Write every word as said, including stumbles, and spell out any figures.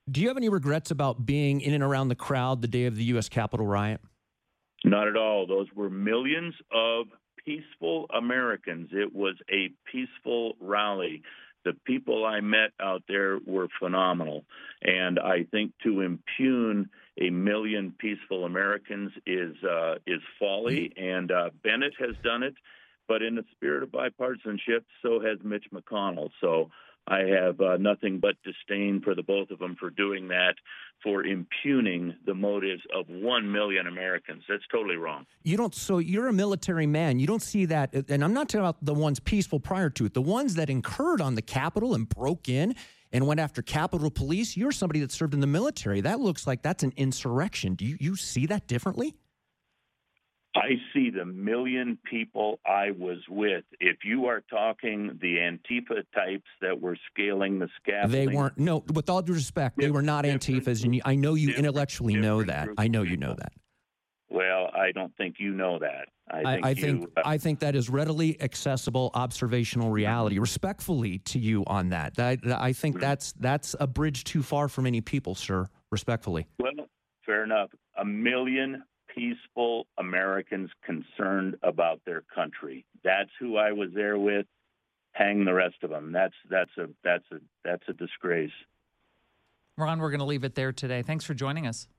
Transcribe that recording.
Do you have any regrets about being in and around the crowd the day of the U S Capitol riot? Not at all. Those were millions of peaceful Americans. It was a peaceful rally. The people I met out there were phenomenal. And I think to impugn a million peaceful Americans is uh, is folly. And uh, Bennett has done it. But in the spirit of bipartisanship, so has Mitch McConnell. So I have uh, nothing but disdain for the both of them for doing that, for impugning the motives of one million Americans. That's totally wrong. You don't. So you're a military man. You don't see that. And I'm not talking about the ones peaceful prior to it. The ones that incurred on the Capitol and broke in and went after Capitol Police. You're somebody that served in the military. That looks like that's an insurrection. Do you, you see that differently? I see the million people I was with. If you are talking the Antifa types that were scaling the scaffolding. They weren't. No, with all due respect, they were not Antifas. And you, I know you intellectually know that. I know you know that. Well, I don't think you know that. I think, I, I, you, think uh, I think that is readily accessible observational reality. Respectfully to you on that. that I think that's that's a bridge too far for many people, sir. Respectfully. Well, fair enough. A million peaceful Americans concerned about their country. That's who I was there with. Hang the rest of them. That's that's a that's a that's a disgrace. Ron, we're going to leave it there today. Thanks for joining us.